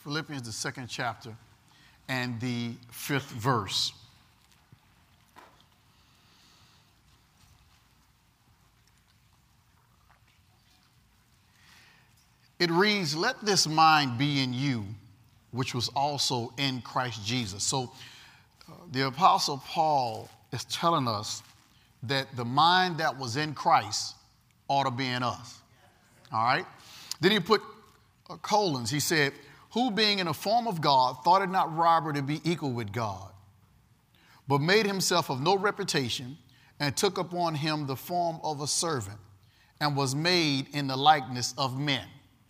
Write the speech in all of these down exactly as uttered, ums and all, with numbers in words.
Philippians, the second chapter, and the fifth verse. It reads, "Let this mind be in you, which was also in Christ Jesus." So uh, the Apostle Paul is telling us that the mind that was in Christ ought to be in us. All right? Then he put uh, colons. He said, "Who being in the form of God thought it not robbery to be equal with God, but made himself of no reputation, and took upon him the form of a servant, and was made in the likeness of men.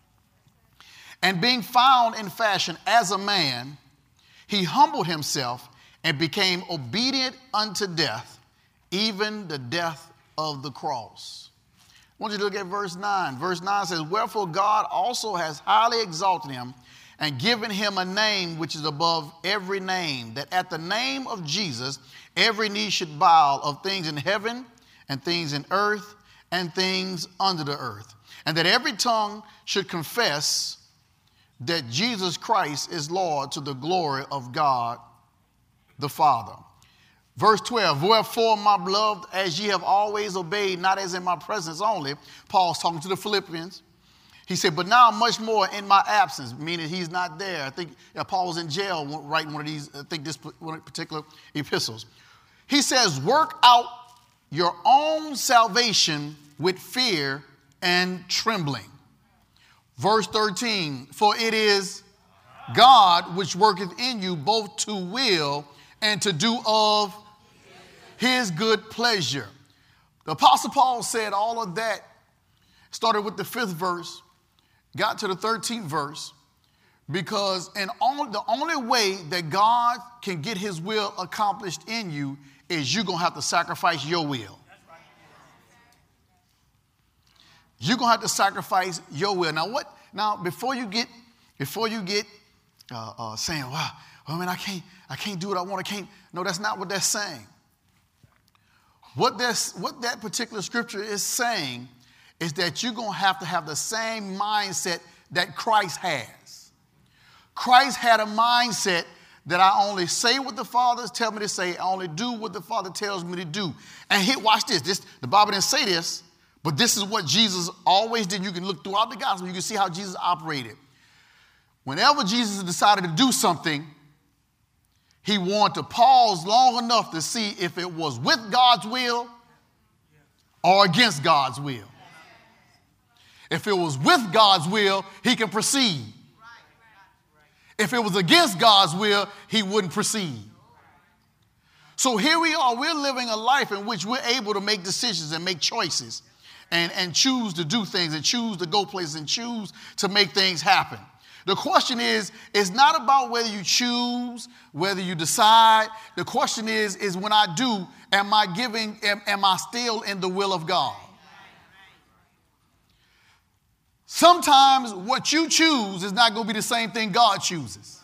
And being found in fashion as a man, he humbled himself and became obedient unto death, even the death of the cross." I want you to look at verse nine. Verse nine says, "Wherefore God also has highly exalted him and given him a name which is above every name, that at the name of Jesus every knee should bow, of things in heaven and things in earth and things under the earth, and that every tongue should confess that Jesus Christ is Lord, to the glory of God the Father." Verse twelve, "Wherefore, my beloved, as ye have always obeyed, not as in my presence only," Paul's talking to the Philippians. He said, "But now much more in my absence," meaning he's not there. I think uh, Paul was in jail writing one of these, I think this one particular epistles. He says, "Work out your own salvation with fear and trembling." Verse thirteen, "For it is God which worketh in you both to will and to do of his good pleasure." The Apostle Paul said all of that, started with the fifth verse, got to the thirteenth verse, because in all, the only way that God can get his will accomplished in you is you're going to have to sacrifice your will. You're going to have to sacrifice your will. Now, what? Now, before you get, before you get uh, uh, saying, "Wow, I mean, I can't, I can't do what I want. I can't." No, that's not what that's saying. What that's, what that particular scripture is saying is that you're going to have to have the same mindset that Christ has. Christ had a mindset that I only say what the Father tells me to say. I only do what the Father tells me to do. And here, watch this. This, the Bible didn't say this, but this is what Jesus always did. You can look throughout the gospel. You can see how Jesus operated. Whenever Jesus decided to do something, he wanted to pause long enough to see if it was with God's will or against God's will. If it was with God's will, he can proceed. If it was against God's will, he wouldn't proceed. So here we are. We're living a life in which we're able to make decisions and make choices and, and choose to do things and choose to go places and choose to make things happen. The question is, it's not about whether you choose, whether you decide. The question is, is when I do, am I giving, am, am I still in the will of God? Sometimes what you choose is not going to be the same thing God chooses.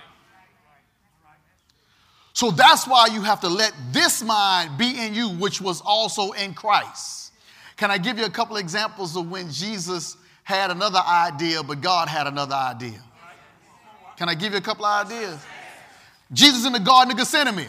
So that's why you have to let this mind be in you, which was also in Christ. Can I give you a couple of examples of when Jesus had another idea, but God had another idea? Can I give you a couple of ideas? Jesus in the Garden of Gethsemane.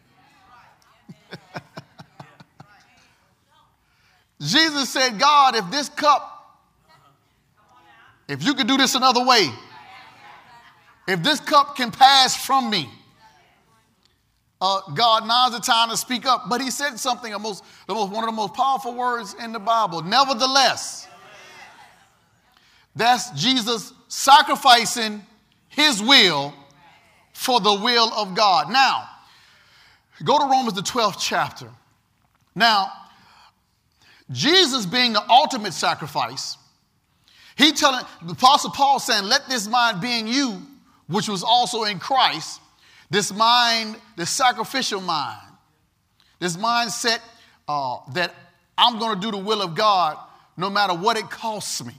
Jesus said, "God, if this cup, if you could do this another way, if this cup can pass from me, uh, God, now's the time to speak up." But he said something, the most, the most, one of the most powerful words in the Bible. Nevertheless. That's Jesus sacrificing his will for the will of God. Now, go to Romans, the twelfth chapter. Now, Jesus being the ultimate sacrifice, he telling the Apostle Paul saying, "Let this mind be in you, which was also in Christ." This mind, the sacrificial mind, this mindset uh, that I'm going to do the will of God no matter what it costs me.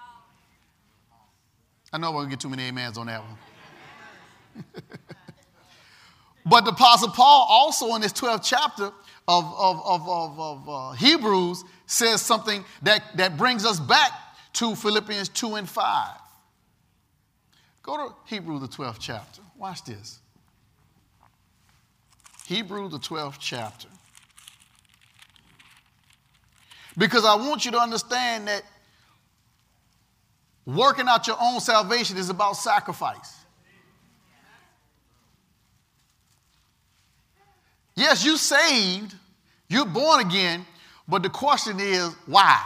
I know we're going to get too many amens on that one. But the Apostle Paul also in this twelfth chapter of, of, of, of, of uh, Hebrews says something that, that brings us back to Philippians two and five. Go to Hebrews, the twelfth chapter. Watch this. Hebrews, the twelfth chapter. Because I want you to understand that working out your own salvation is about sacrifice. Yes, you saved, you're born again, but the question is, why?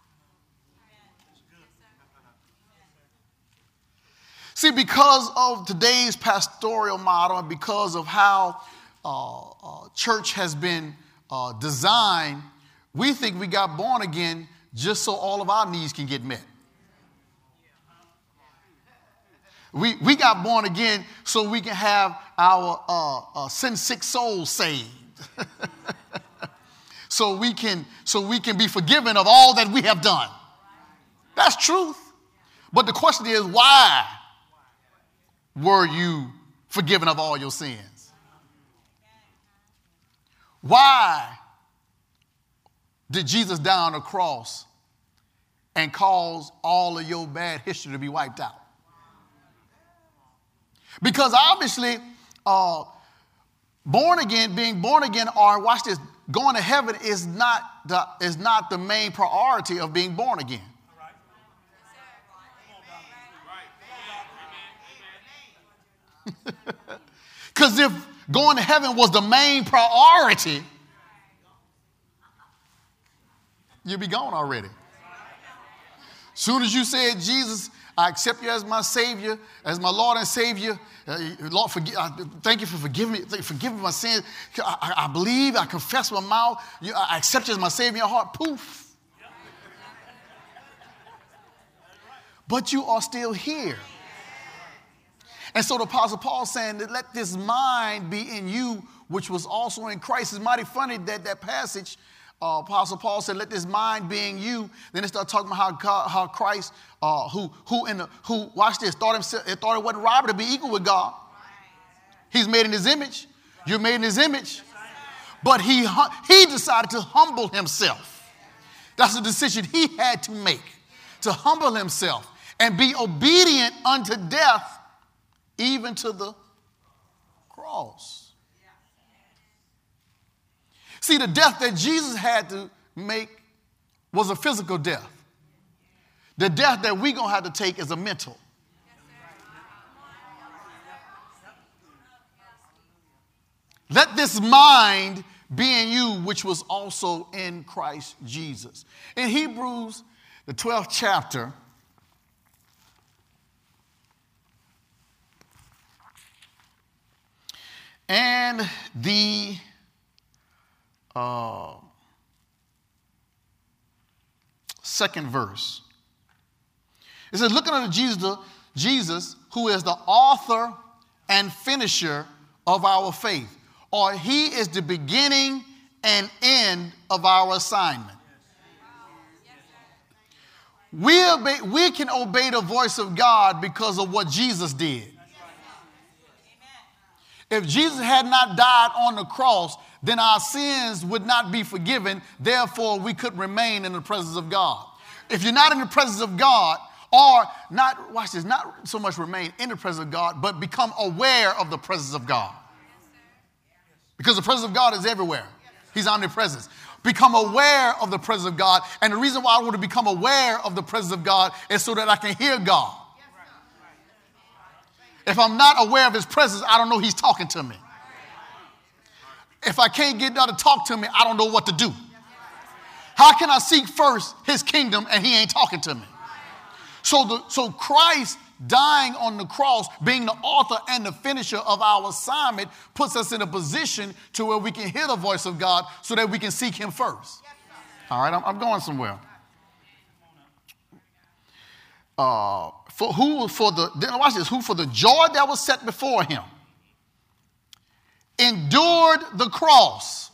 See, because of today's pastoral model and because of how uh, uh, church has been uh, designed, we think we got born again just so all of our needs can get met. We, we got born again so we can have our uh, uh, sin-sick souls saved. so we can so we can be forgiven of all that we have done. That's truth. But the question is, why were you forgiven of all your sins? Why did Jesus die on the cross and cause all of your bad history to be wiped out? Because obviously, uh, born again, being born again, or watch this, going to heaven is not the, is not the main priority of being born again. Because if going to heaven was the main priority, you'd be gone already. Soon as you said, Jesus, I accept you as my Savior, as my Lord and Savior. Uh, Lord, forgive, I, thank you for forgiving me, forgiving my sins. I, I, I believe, I confess with my mouth. You, I accept you as my Savior in your heart. Poof. But you are still here. And so the Apostle Paul is saying that let this mind be in you, which was also in Christ. It's mighty funny that that passage, Uh, Apostle Paul said, let this mind be in you. Then they start talking about how God, how Christ, uh, who, who, in the, who, watch this, thought, himself, thought it wasn't robbery to be equal with God. He's made in his image. You're made in his image. But he, he decided to humble himself. That's a decision he had to make, to humble himself and be obedient unto death, even to the cross. See, the death that Jesus had to make was a physical death. The death that we're going to have to take is a mental. Let this mind be in you, which was also in Christ Jesus. In Hebrews, the twelfth chapter, and the Uh, second verse. It says, looking unto Jesus, Jesus, who is the author and finisher of our faith, or he is the beginning and end of our assignment. We, obey, we can obey the voice of God because of what Jesus did. If Jesus had not died on the cross, then our sins would not be forgiven. Therefore, we could remain in the presence of God. If you're not in the presence of God, or not, watch this, not so much remain in the presence of God, but become aware of the presence of God. Because the presence of God is everywhere. He's omnipresent. Become aware of the presence of God. And the reason why I want to become aware of the presence of God is so that I can hear God. If I'm not aware of his presence, I don't know he's talking to me. If I can't get God to talk to me, I don't know what to do. How can I seek first his kingdom and he ain't talking to me? So, the, so Christ dying on the cross, being the author and the finisher of our assignment, puts us in a position to where we can hear the voice of God so that we can seek him first. All right, I'm, I'm going somewhere. Uh, for who for the watch this? Who for the joy that was set before him endured the cross.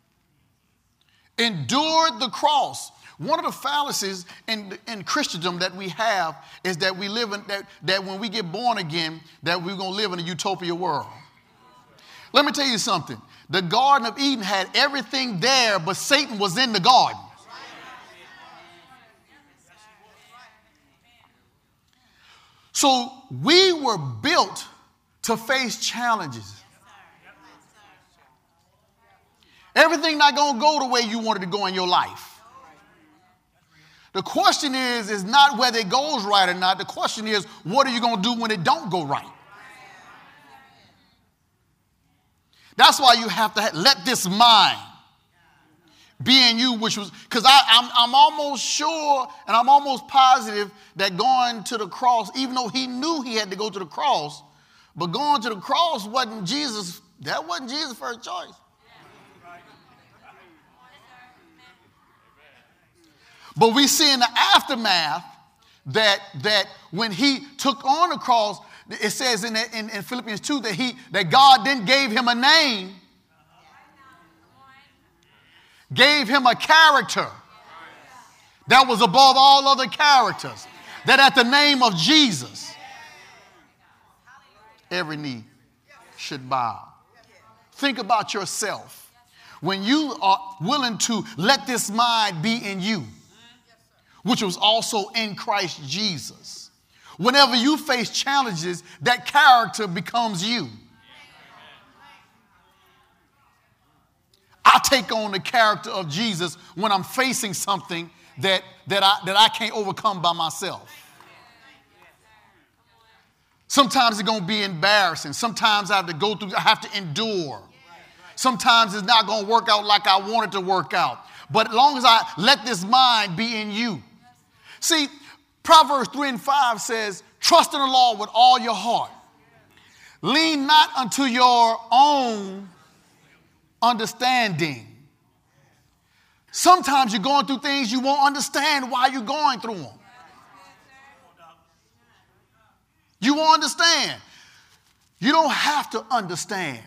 Endured the cross. One of the fallacies in, in Christendom that we have is that we live in that, that when we get born again, that we're going to live in a utopia world. Let me tell you something. The Garden of Eden had everything there, but Satan was in the garden. So we were built to face challenges. Everything not going to go the way you wanted to go in your life. The question is, is not whether it goes right or not. The question is, what are you going to do when it don't go right? That's why you have to ha- let this mind be in you, which was, because I'm, I'm almost sure and I'm almost positive that going to the cross, even though he knew he had to go to the cross, but going to the cross wasn't Jesus, that wasn't Jesus' first choice. But we see in the aftermath that, that when he took on the cross, it says in, in, in Philippians two that, he, that God then gave him a name, gave him a character that was above all other characters, that at the name of Jesus, every knee should bow. Think about yourself. When you are willing to let this mind be in you, which was also in Christ Jesus. Whenever you face challenges, that character becomes you. I take on the character of Jesus when I'm facing something that, that, I, that I can't overcome by myself. Sometimes it's going to be embarrassing. Sometimes I have to go through, I have to endure. Sometimes it's not going to work out like I want it to work out. But as long as I let this mind be in you. See, Proverbs three and five says, trust in the Lord with all your heart. Lean not unto your own understanding. Sometimes you're going through things you won't understand why you're going through them. You won't understand. You don't have to understand.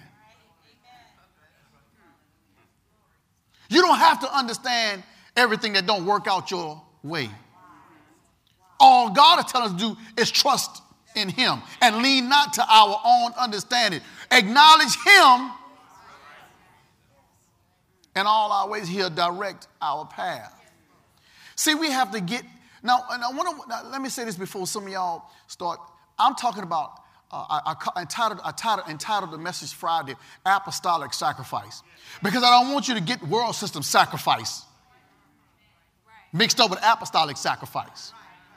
You don't have to understand everything that don't work out your way. All God is telling us to do is trust in him and lean not to our own understanding. Acknowledge him, and all our ways he'll direct our path. See, we have to get, now, and I want to, now, let me say this before some of y'all start. I'm talking about, uh, I, I, entitled, I entitled, entitled the message Friday, Apostolic Sacrifice. Because I don't want you to get world system sacrifice mixed up with apostolic sacrifice.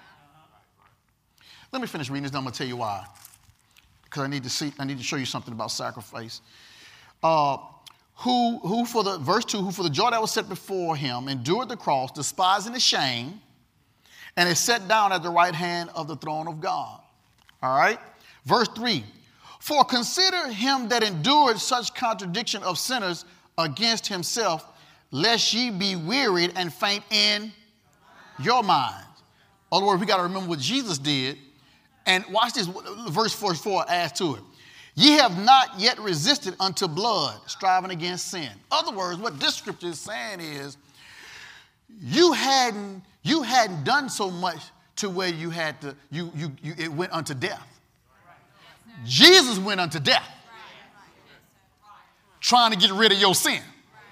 Let me finish reading this, and I'm going to tell you why. Because I need to see, I need to show you something about sacrifice. Uh, who, who for the, verse two, who for the joy that was set before him endured the cross, despising the shame, and is set down at the right hand of the throne of God. All right? Verse three, for consider him that endured such contradiction of sinners against himself, lest ye be wearied and faint in your minds. In other words, we got to remember what Jesus did. And watch this, verse forty-four adds to it. Ye have not yet resisted unto blood, striving against sin. In other words, what this scripture is saying is, you hadn't, you hadn't done so much to where you had to, you, you, you it went unto death. Jesus went unto death, trying to get rid of your sin.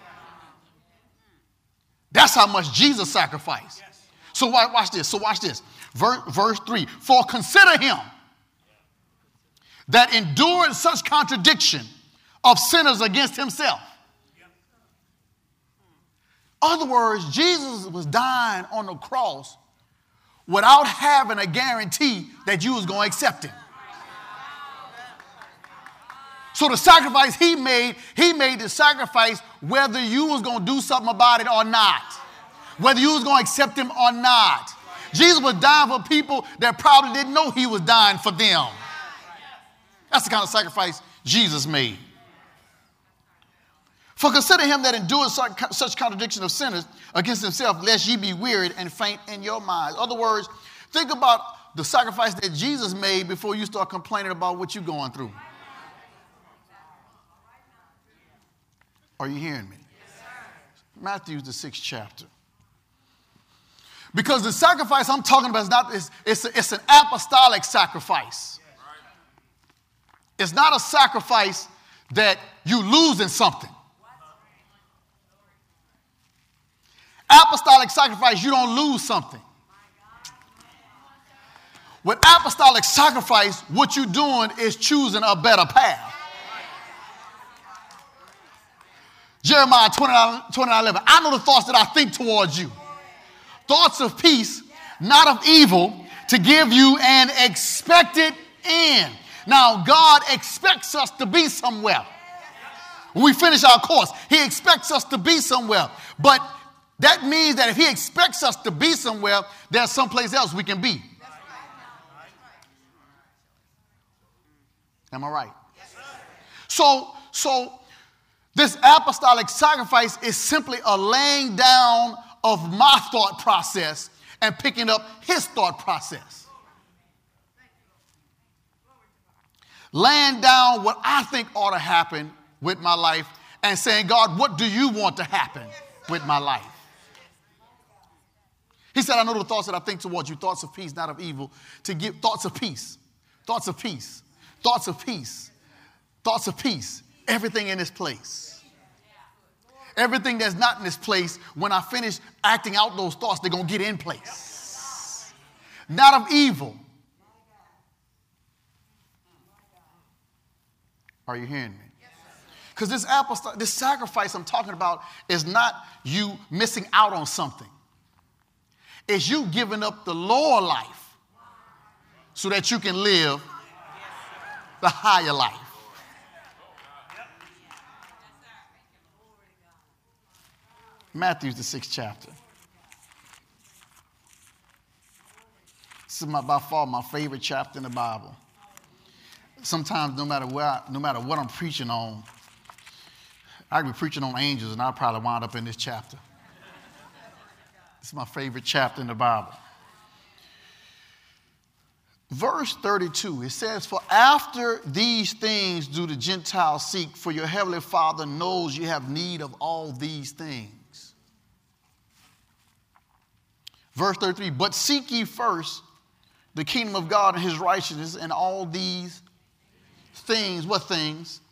That's how much Jesus sacrificed. So watch this. So watch this. Verse, verse three. For consider him that endured such contradiction of sinners against himself. In other words, Jesus was dying on the cross without having a guarantee that you was going to accept him. So the sacrifice he made, he made the sacrifice whether you was going to do something about it or not. Whether you was going to accept him or not. Jesus was dying for people that probably didn't know he was dying for them. That's the kind of sacrifice Jesus made. For consider him that endured such contradiction of sinners against himself, lest ye be wearied and faint in your minds. In other words, think about the sacrifice that Jesus made before you start complaining about what you're going through. Are you hearing me? Matthew, the sixth chapter. Because the sacrifice I'm talking about is not, it's, it's, a, it's an apostolic sacrifice. It's not a sacrifice that you lose in something. Apostolic sacrifice, you don't lose something. With apostolic sacrifice, what you're doing is choosing a better path. Jeremiah twenty-nine, twenty-nine eleven. I know the thoughts that I think towards you. Thoughts of peace, not of evil, to give you an expected end. Now, God expects us to be somewhere. When we finish our course, he expects us to be somewhere. But that means that if he expects us to be somewhere, there's someplace else we can be. Am I right? So, so this apostolic sacrifice is simply a laying down of my thought process and picking up his thought process. Laying down what I think ought to happen with my life and saying, God, what do you want to happen with my life? He said, I know the thoughts that I think towards you, thoughts of peace, not of evil, to give thoughts of peace, thoughts of peace, thoughts of peace, thoughts of peace, everything in this place. Everything that's not in this place, when I finish acting out those thoughts, they're going to get in place. Not of evil. Are you hearing me? Because this apostolic, this sacrifice I'm talking about is not you missing out on something. It's you giving up the lower life so that you can live the higher life. Matthew's the sixth chapter. This is my, by far my favorite chapter in the Bible. Sometimes no matter where, I, no matter what I'm preaching on, I could be preaching on angels and I'll probably wind up in this chapter. This is my favorite chapter in the Bible. Verse thirty-two, it says, for after these things do the Gentiles seek, for your heavenly Father knows you have need of all these things. Verse thirty-three, but seek ye first the kingdom of God and his righteousness, and all these things, what things?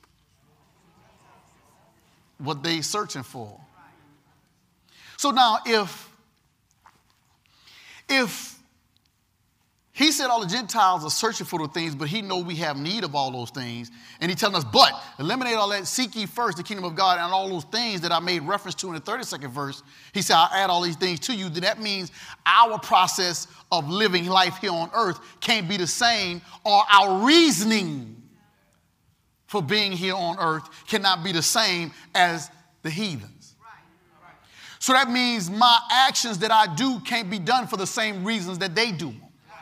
What they searching for. So now if, if he said all the Gentiles are searching for the things, but he know we have need of all those things. And he telling us, but eliminate all that, seek ye first the kingdom of God and all those things that I made reference to in the thirty-second verse. He said, I'll add all these things to you. Then that means our process of living life here on earth can't be the same, or our reasoning for being here on earth cannot be the same as the heathens. So that means my actions that I do can't be done for the same reasons that they do.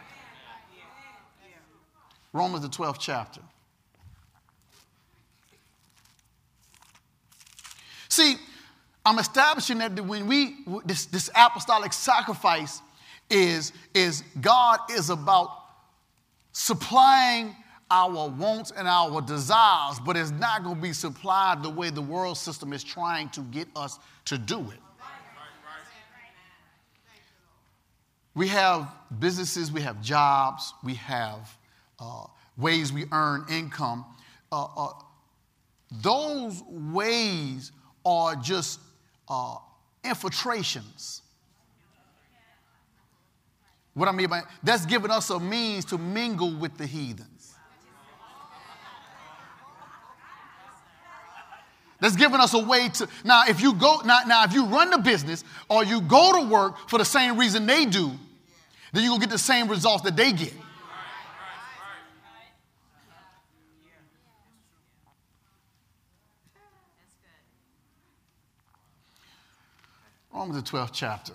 Romans the twelfth chapter. See, I'm establishing that when we, this, this apostolic sacrifice is, is God is about supplying our wants and our desires, but it's not going to be supplied the way the world system is trying to get us to do it. We have businesses, we have jobs, we have uh, ways we earn income. Uh, uh, those ways are just uh, infiltrations. What I mean by that's giving us a means to mingle with the heathens. That's giving us a way to, now if you go, now, now if you run the business or you go to work for the same reason they do, then you're going to get the same results that they get. Romans the twelfth chapter.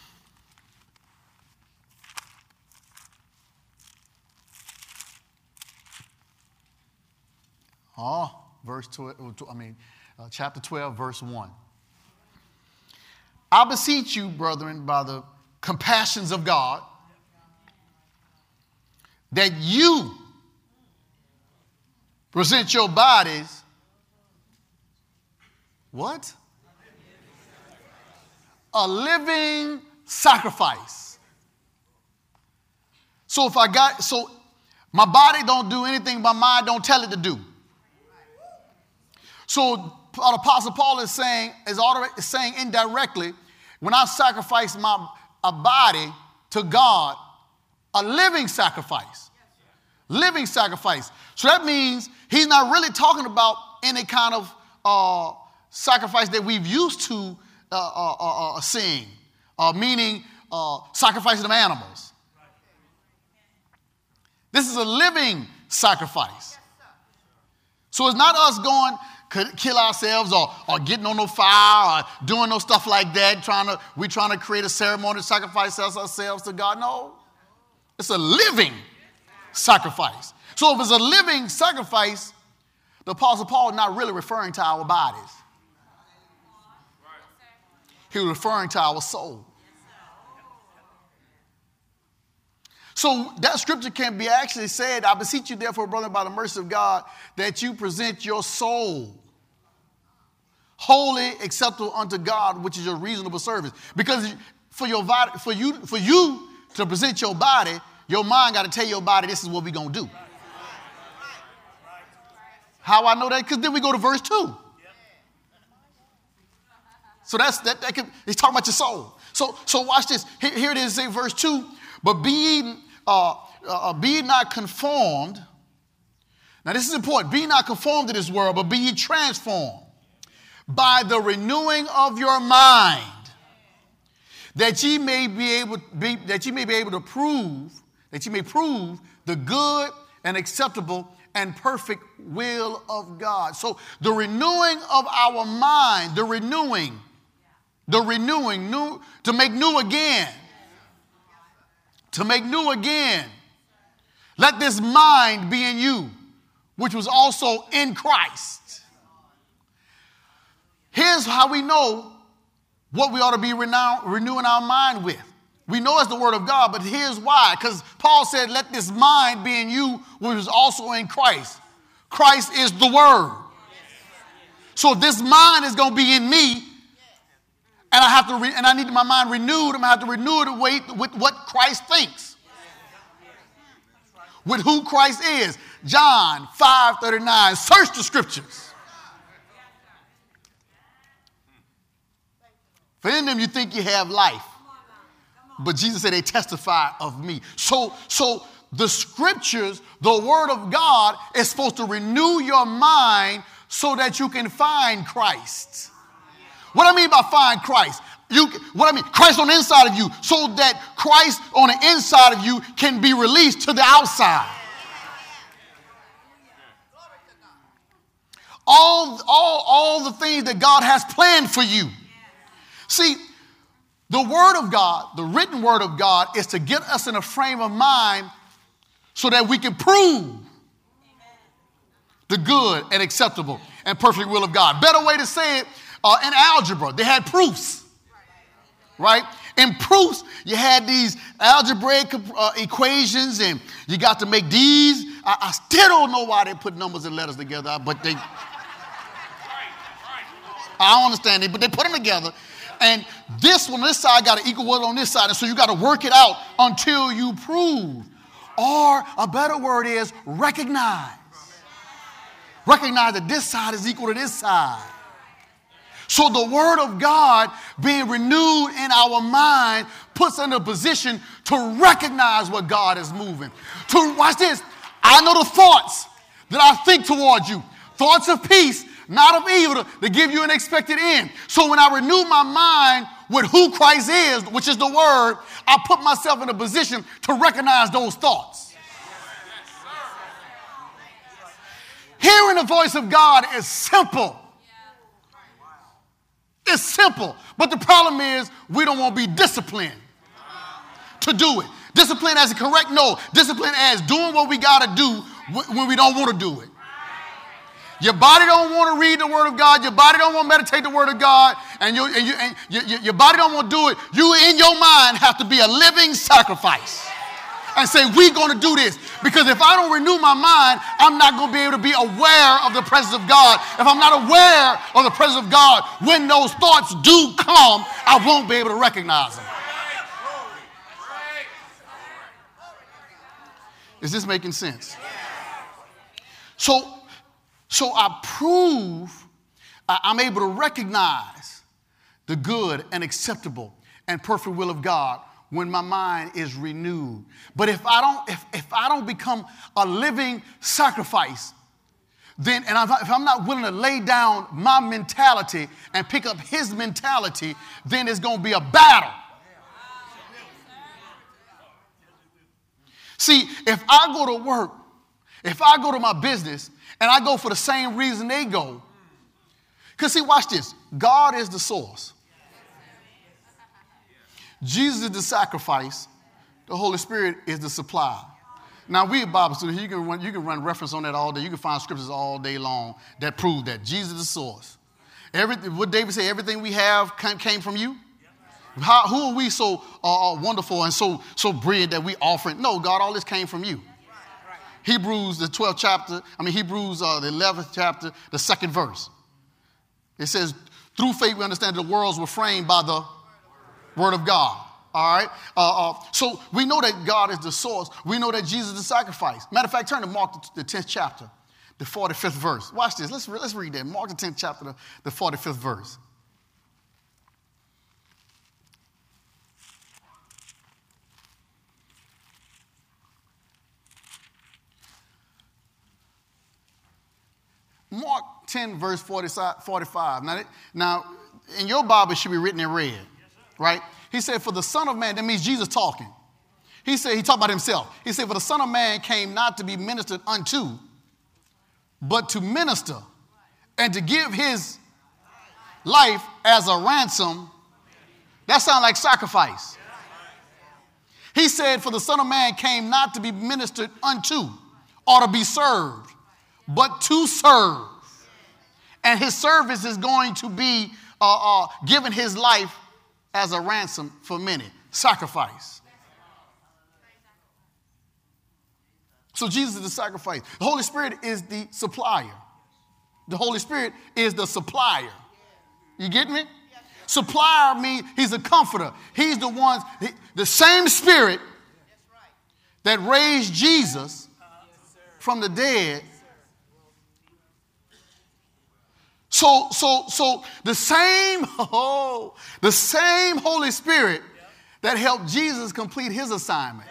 Oh, verse twelve, I mean, uh, chapter twelve, verse one. I beseech you, brethren, by the compassions of God, that you present your bodies, what? A living sacrifice. So if I got, so my body don't do anything my mind don't tell it to do. So the Apostle Paul is saying, is already saying indirectly, when I sacrifice my a body to God, A living sacrifice. Living sacrifice. So that means he's not really talking about any kind of uh, sacrifice that we've used to uh, uh, uh, uh, seeing, uh, meaning uh, sacrificing of animals. This is a living sacrifice. So it's not us going kill ourselves or, or getting on no fire or doing no stuff like that, trying to, we're trying to create a ceremony to sacrifice ourselves to God. No, it's a living sacrifice. So if it's a living sacrifice, the Apostle Paul is not really referring to our bodies. He's referring to our soul. So that scripture can be actually said, I beseech you therefore, brother, by the mercy of God, that you present your soul holy, acceptable unto God, which is your reasonable service. Because for your body, for you, for you to present your body, your mind got to tell your body this is what we're going to do. How I know that? Because then we go to verse two. So that's that. that can, he's talking about your soul. So so watch this. Here, here it is, say verse two. But be ye, uh, uh, be ye not conformed. Now this is important. Be not conformed to this world, but be ye transformed by the renewing of your mind, that ye may be able be, that ye may be able to prove that ye may prove the good and acceptable and perfect will of God. So the renewing of our mind, the renewing, the renewing, new to make new again. To make new again. Let this mind be in you, which was also in Christ. Here's how we know what we ought to be renown- renewing our mind with. We know it's the word of God, but here's why. Because Paul said, let this mind be in you, which was also in Christ. Christ is the word. So if this mind is going to be in me, and I have to, re- and I need my mind renewed, I'm going to have to renew it with, with what Christ thinks. With who Christ is. John five thirty-nine, search the scriptures. For in them you think you have life. But Jesus said they testify of me. So, so the scriptures, the word of God is supposed to renew your mind so that you can find Christ. What I mean by find Christ, you, what I mean, Christ on the inside of you, so that Christ on the inside of you can be released to the outside. All, all, all the things that God has planned for you. See, the word of God, the written word of God, is to get us in a frame of mind so that we can prove the good and acceptable and perfect will of God. Better way to say it, uh, in algebra, they had proofs, right? In proofs, you had these algebraic uh, equations, and you got to make these. I, I still don't know why they put numbers and letters together, but they, I don't understand it, but they put them together. And this one on this side got to equal what on this side. And so you got to work it out until you prove. Or a better word is recognize. Recognize that this side is equal to this side. So the word of God being renewed in our mind puts us in a position to recognize what God is moving. To watch this. I know the thoughts that I think towards you. Thoughts of peace, not of evil, to, to give you an expected end. So when I renew my mind with who Christ is, which is the word, I put myself in a position to recognize those thoughts. Hearing the voice of God is simple. It's simple. But the problem is we don't want to be disciplined to do it. Discipline as a correct? No. Discipline as doing what we got to do when we don't want to do it. Your body don't want to read the word of God. Your body don't want to meditate the word of God. And, you, and, you, and you, you, your body don't want to do it. You in your mind have to be a living sacrifice. And say, we're going to do this. Because if I don't renew my mind, I'm not going to be able to be aware of the presence of God. If I'm not aware of the presence of God, when those thoughts do come, I won't be able to recognize them. Is this making sense? So, so I prove I'm able to recognize the good and acceptable and perfect will of God when my mind is renewed. But if I don't, if, if I don't become a living sacrifice, then, and if I'm not willing to lay down my mentality and pick up his mentality, then it's going to be a battle. See, if I go to work, if I go to my business, and I go for the same reason they go, because see, watch this. God is the source. Jesus is the sacrifice. The Holy Spirit is the supply. Now, we at Bible students, you can run, you can run reference on that all day. You can find scriptures all day long that prove that. Jesus is the source. Everything, what David said, everything we have came from you. How, who are we so uh, wonderful and so, so brilliant that we offering? No, God, all this came from you. Hebrews, the twelfth chapter, I mean, Hebrews, uh, the eleventh chapter, the second verse. It says, through faith we understand that the worlds were framed by the word of God. All right? Uh, uh, so we know that God is the source. We know that Jesus is the sacrifice. Matter of fact, turn to Mark, the tenth chapter, the forty-fifth verse. Watch this. Let's, let's read that. Mark, the tenth chapter, the, the forty-fifth verse. Mark ten, verse forty-five. Now, now, in your Bible, it should be written in red, right? He said, for the Son of Man, that means Jesus talking. He said, he talked about himself. He said, for the Son of Man came not to be ministered unto, but to minister and to give his life as a ransom. That sounds like sacrifice. He said, for the Son of Man came not to be ministered unto or to be served, but to serve. And his service is going to be uh, uh, giving his life as a ransom for many. Sacrifice. So Jesus is the sacrifice. The Holy Spirit is the supplier. The Holy Spirit is the supplier. You get me? Supplier means he's a comforter. He's the one, he, the same Spirit that raised Jesus from the dead. So, so, so the same, oh, the same Holy Spirit that helped Jesus complete his assignment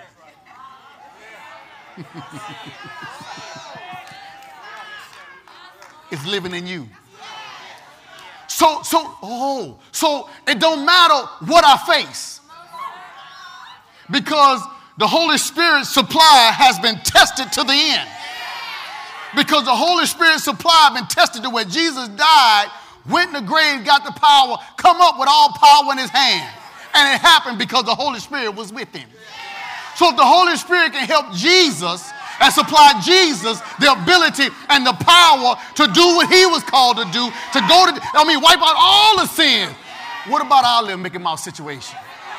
is living in you. So, so, oh, so it don't matter what I face, because the Holy Spirit supply has been tested to the end. Because the Holy Spirit supply has been tested to where Jesus died, went in the grave, got the power, come up with all power in his hand. And it happened because the Holy Spirit was with him. So if the Holy Spirit can help Jesus and supply Jesus the ability and the power to do what he was called to do, to go to, I mean, wipe out all the sins. What about our little Mickey Mouse situation?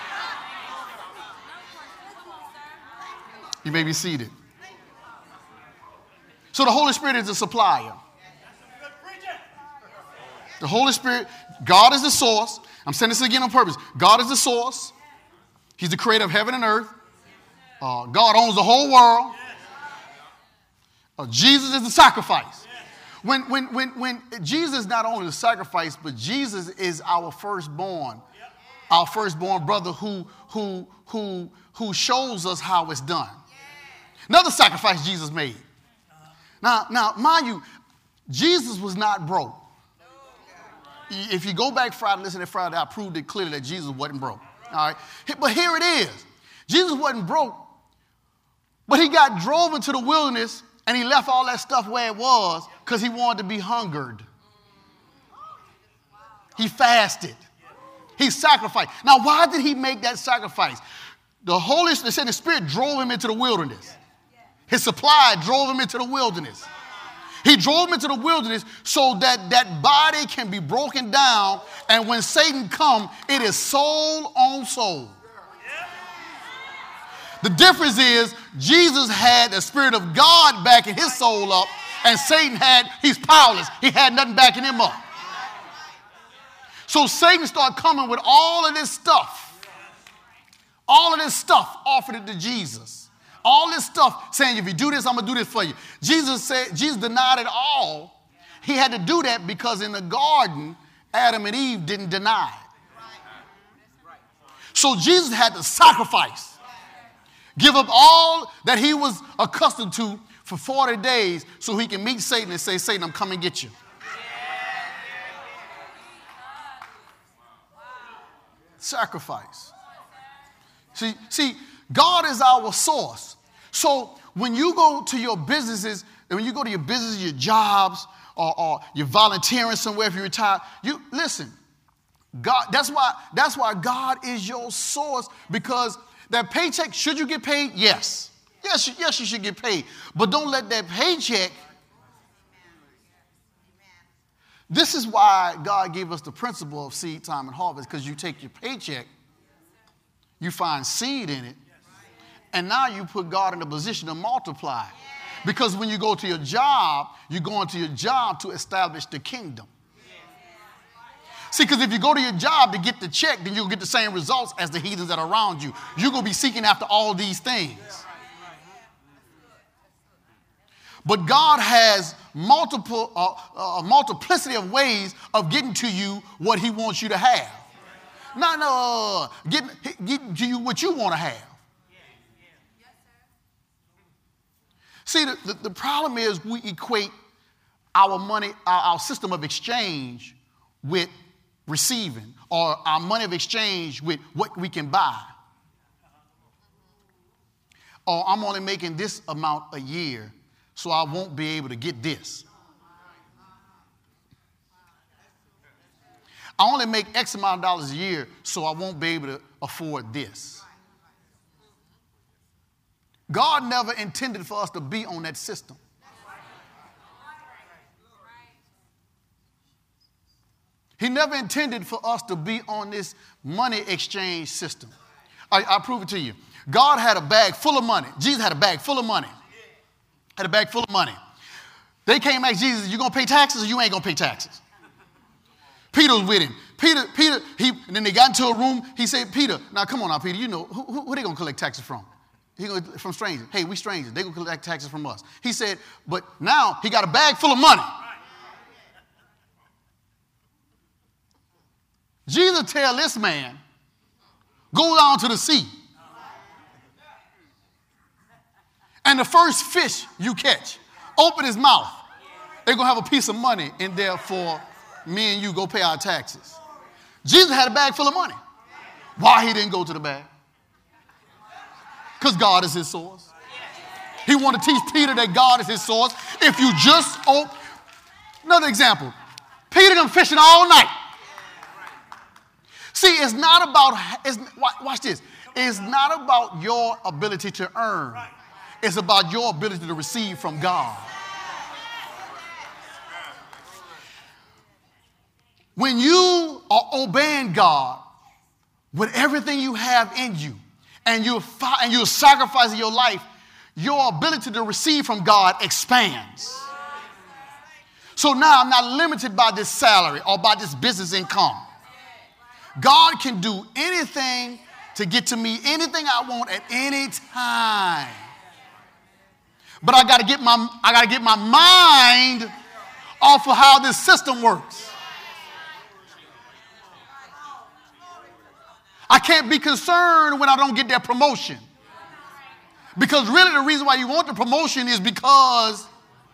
You may be seated. So the Holy Spirit is the supplier. The Holy Spirit, God is the source. I'm saying this again on purpose. God is the source. He's the creator of heaven and earth. Uh, God owns the whole world. Uh, Jesus is the sacrifice. When, when, when, when Jesus is not only the sacrifice, but Jesus is our firstborn, our firstborn brother who, who, who, who shows us how it's done. Another sacrifice Jesus made. Now, now, mind you, Jesus was not broke. If you go back Friday, listen to Friday, I proved it clearly that Jesus wasn't broke. All right, but here it is. Jesus wasn't broke, but he got drove into the wilderness and he left all that stuff where it was because he wanted to be hungered. He fasted. He sacrificed. Now, why did he make that sacrifice? The Holy Spirit, said the Spirit drove him into the wilderness. His supply drove him into the wilderness. He drove him into the wilderness so that that body can be broken down, and when Satan comes, it is soul on soul. The difference is Jesus had the Spirit of God backing his soul up, and Satan had, he's powerless. He had nothing backing him up. So Satan started coming with all of this stuff. All of this stuff, offered it to Jesus. All this stuff saying, if you do this, I'm going to do this for you. Jesus said, Jesus denied it all. He had to do that because in the garden, Adam and Eve didn't deny it. So Jesus had to sacrifice, give up all that he was accustomed to for forty days so he can meet Satan and say, Satan, I'm coming to get you. Sacrifice. See, see, God is our source. So when you go to your businesses, and when you go to your businesses, your jobs, or, or you're volunteering somewhere if you retire, you listen. God, that's why, that's why God is your source, because that paycheck, should you get paid? Yes. Yes, you, yes, you should get paid. But don't let that paycheck. This is why God gave us the principle of seed time and harvest, because you take your paycheck, you find seed in it, and now you put God in a position to multiply. Because when you go to your job, you're going to your job to establish the kingdom. See, because if you go to your job to get the check, then you'll get the same results as the heathens that are around you. You're going to be seeking after all these things. But God has multiple, uh, a multiplicity of ways of getting to you what he wants you to have. Not uh, getting, getting to you what you want to have. See, the, the, the problem is we equate our money, our, our system of exchange with receiving, or our money of exchange with what we can buy. Or I'm only making this amount a year, so I won't be able to get this. I only make X amount of dollars a year, so I won't be able to afford this. God never intended for us to be on that system. He never intended for us to be on this money exchange system. I, I'll prove it to you. God had a bag full of money. Jesus had a bag full of money. Had a bag full of money. They came and asked Jesus, you going to pay taxes or you ain't going to pay taxes? Peter was with him. Peter, Peter, he, and then they got into a room. He said, Peter, now come on now, Peter, you know, who, who, who they going to collect taxes from? He gonna, from strangers. Hey, we strangers. They going to collect taxes from us. He said, but now he got a bag full of money. Jesus tell this man, go down to the sea. And the first fish you catch, open his mouth. They're going to have a piece of money in there for me and you go pay our taxes. Jesus had a bag full of money. Why he didn't go to the bag? Because God is his source. He wanted to teach Peter that God is his source. If you just, oh, another example. Peter done fishing all night. See, it's not about, it's, watch this. It's not about your ability to earn. It's about your ability to receive from God. When you are obeying God with everything you have in you, and you're, and you're sacrificing your life, your ability to receive from God expands. So now I'm not limited by this salary or by this business income. God can do anything to get to me, anything I want at any time. But I got to get my I got to get my mind off of how this system works. I can't be concerned when I don't get that promotion. Because really the reason why you want the promotion is because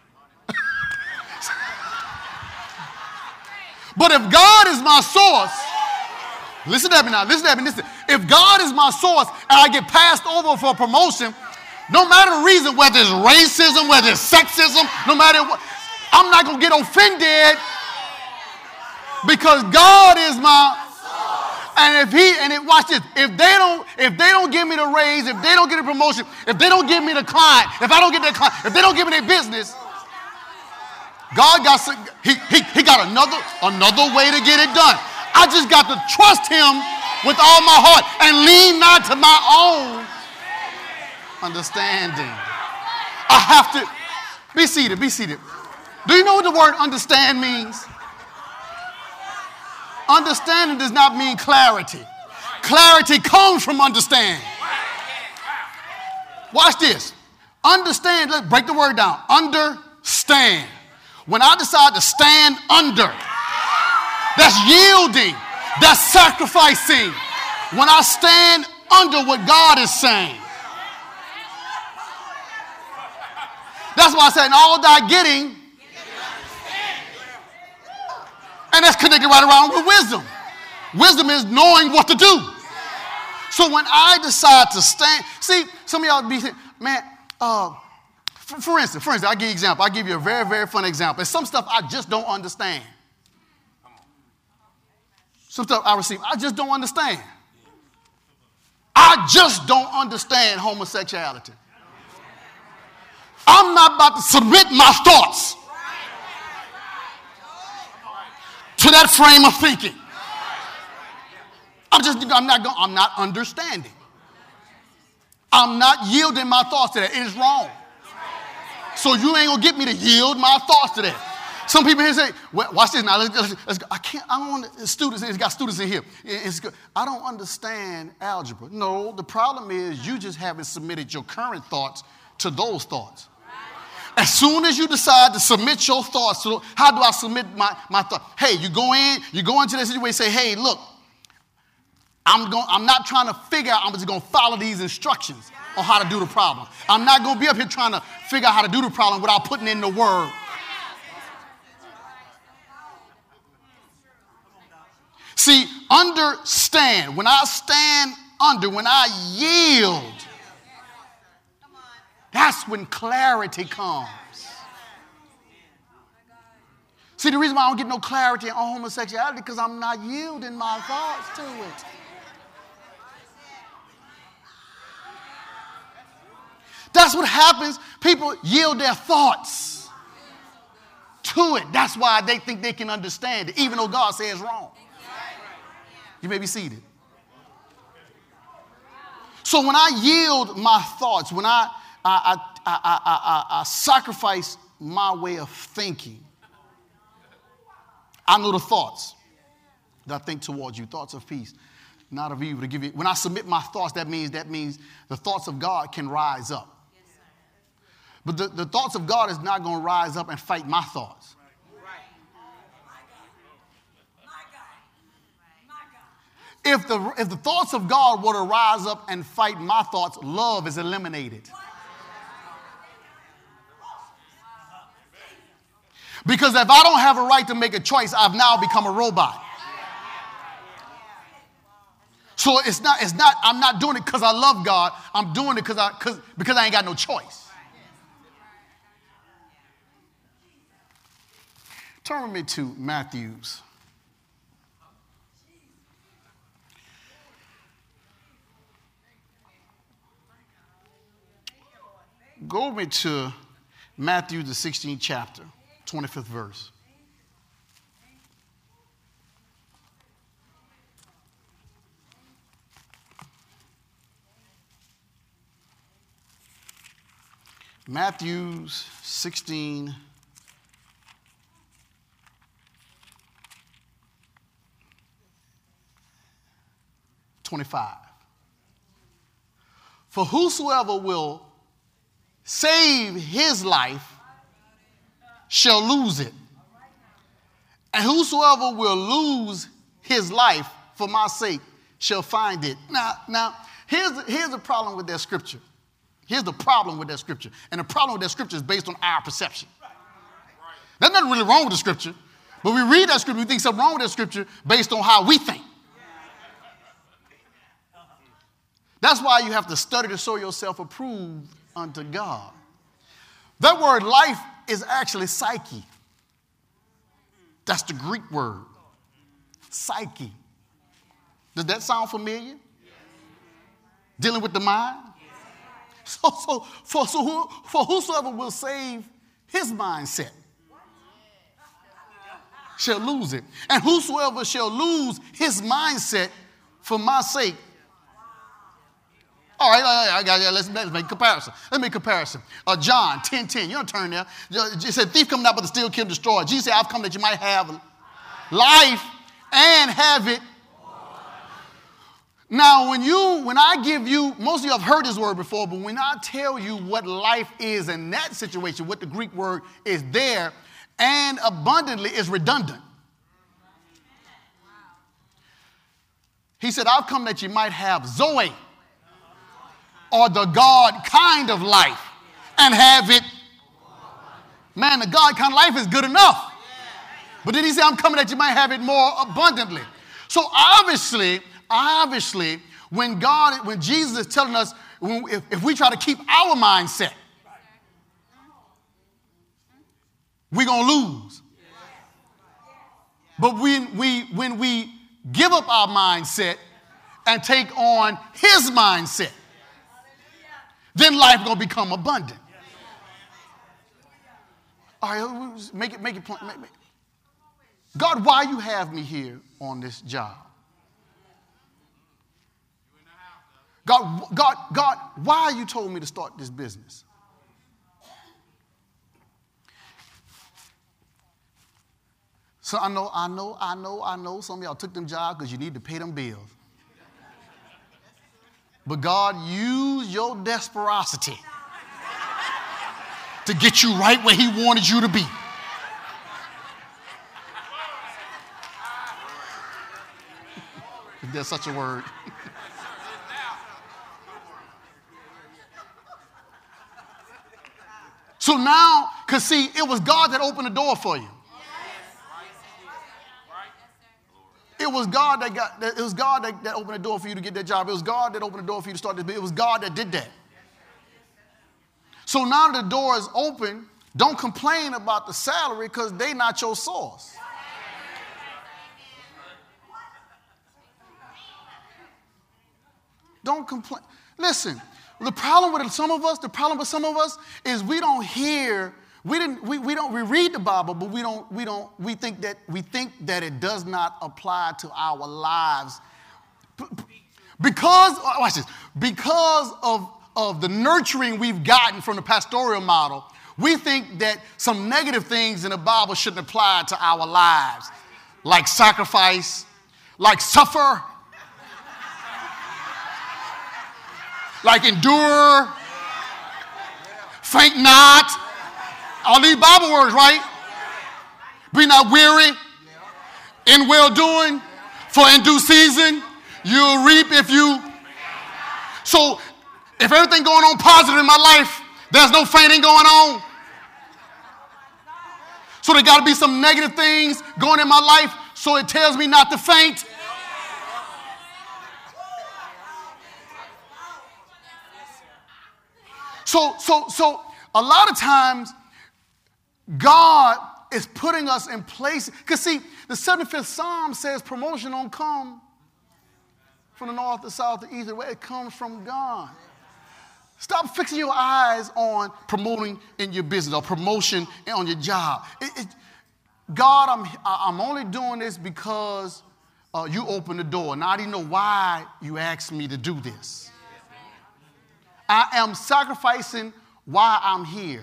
but if God is my source, listen to me now, listen to me, listen. If God is my source and I get passed over for a promotion, no matter the reason, whether it's racism, whether it's sexism, no matter what, I'm not going to get offended because God is my. And if he and it, watch this, if they don't, if they don't give me the raise, if they don't get a promotion, if they don't give me the client, if I don't get that client, if they don't give me their business, God got he, he, he got another another way to get it done. I just got to trust him with all my heart and lean not to my own understanding. I have to be seated, be seated. Do you know what the word understand means? Understanding does not mean clarity. Clarity comes from understanding. Watch this. Understand, let's break the word down. Understand. When I decide to stand under, that's yielding, that's sacrificing, When I stand under what God is saying. That's why I said, in all thy getting, and that's connected right around with wisdom. Wisdom is knowing what to do. So when I decide to stand, see, some of y'all be saying, man, uh, for, for instance, for instance, I'll give you an example. I'll give you a very, very fun example. There's some stuff I just don't understand. Some stuff I receive, I just don't understand. I just don't understand homosexuality. I'm not about to submit my thoughts to that frame of thinking. I'm just, I'm not going, I'm not understanding. I'm not yielding my thoughts to that. It is wrong. So you ain't gonna get me to yield my thoughts to that. Some people here say, well, watch this now. Let's, let's, let's go. I can't, I don't want students, it's got students in here. It's good. I don't understand algebra. No, the problem is you just haven't submitted your current thoughts to those thoughts. As soon as you decide to submit your thoughts to, how do I submit my, my thoughts? Hey, you go in, you go into that situation and say, hey, look, I'm going, I'm not trying to figure out, I'm just going to follow these instructions on how to do the problem. I'm not going to be up here trying to figure out how to do the problem without putting in the word. See, understand, when I stand under, when I yield, that's when clarity comes. See, the reason why I don't get no clarity on homosexuality is because I'm not yielding my thoughts to it. That's what happens. People yield their thoughts to it. That's why they think they can understand it, even though God says wrong. You may be seated. So when I yield my thoughts, when I, I, I, I, I, I, I sacrifice my way of thinking, I know the thoughts that I think towards you, thoughts of peace, not of evil, to give you. When I submit my thoughts, that means that means the thoughts of God can rise up. But the, the thoughts of God is not going to rise up and fight my thoughts. If the, if the thoughts of God were to rise up and fight my thoughts, love is eliminated. Because if I don't have a right to make a choice, I've now become a robot. So it's not, it's not, I'm not doing it because I love God. I'm doing it because I, cause, because I ain't got no choice. Turn with me to Matthew's. Go with me to Matthew, the sixteenth chapter, twenty-fifth verse. Matthew sixteen, twenty-five. For whosoever will save his life shall lose it. And whosoever will lose his life for my sake shall find it. Now, now here's, here's the problem with that scripture. Here's the problem with that scripture. And the problem with that scripture is based on our perception. There's nothing really wrong with the scripture. But we read that scripture, we think something wrong with that scripture based on how we think. That's why you have to study to show yourself approved unto God. That word life is actually psyche. That's the Greek word. Psyche. Does that sound familiar? Dealing with the mind? So, so, for, so who, for whosoever will save his mindset shall lose it. And whosoever shall lose his mindset for my sake. All right, all right, I got, let's, let's make a comparison. Let's make a comparison. Uh, John ten ten, you don't turn there. It said, thief come not but to steal, kill, and destroy. Jesus said, I've come that you might have life and have it. Now, when you, when I give you, most of you have heard this word before, but when I tell you what life is in that situation, what the Greek word is there, and abundantly is redundant. He said, I've come that you might have Zoe, or the God kind of life, and have it. Man, the God kind of life is good enough. But then he said, I'm coming that you might have it more abundantly. So obviously, obviously, when God, when Jesus is telling us, when, if, if we try to keep our mindset, we're going to lose. But when we, when we give up our mindset and take on his mindset, then life is going to become abundant. All right, make it, make it, make, make. God, why you have me here on this job? God, God, God, why you told me to start this business? So I know, I know, I know, I know some of y'all took them jobs because you need to pay them bills. But God used your desperosity to get you right where he wanted you to be. If there's such a word. So now, because see, it was God that opened the door for you. It was God that got, it was God that, that opened the door for you to get that job. It was God that opened the door for you to start this business. It was God that did that. So now the door is open. Don't complain about the salary because they're not your source. Don't complain. Listen, the problem with some of us, the problem with some of us is we don't hear, we didn't, we, we don't, we read the Bible, but we don't, we don't, we think that, we think that it does not apply to our lives. Because, watch this, because of, of the nurturing we've gotten from the pastoral model, we think that some negative things in the Bible shouldn't apply to our lives, like sacrifice, like suffer, like endure, faint not. All these Bible words, right? Be not weary in well-doing, for in due season you'll reap if you. So if everything going on positive in my life, there's no fainting going on. So there got to be some negative things going in my life, so it tells me not to faint. So, so, so a lot of times, God is putting us in places. Because see, the seventy-fifth Psalm says promotion don't come from the north, the south, the east, the west. It comes from God. Stop fixing your eyes on promoting in your business or promotion on your job. It, it, God, I'm, I'm only doing this because uh, you opened the door. Now I didn't know why you asked me to do this. I am sacrificing why I'm here.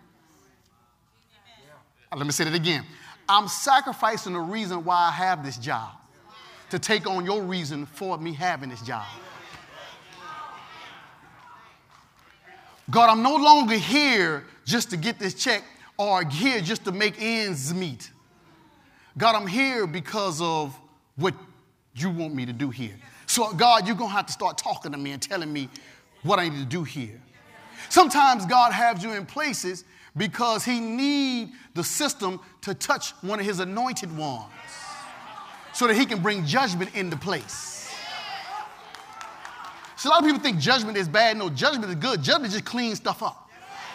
Let me say that again. I'm sacrificing the reason why I have this job to take on your reason for me having this job. God, I'm no longer here just to get this check or here just to make ends meet. God, I'm here because of what you want me to do here. So, God, you're going to have to start talking to me and telling me what I need to do here. Sometimes God has you in places because he need the system to touch one of his anointed ones so that he can bring judgment into place. So a lot of people think judgment is bad. No, judgment is good. Judgment just cleans stuff up.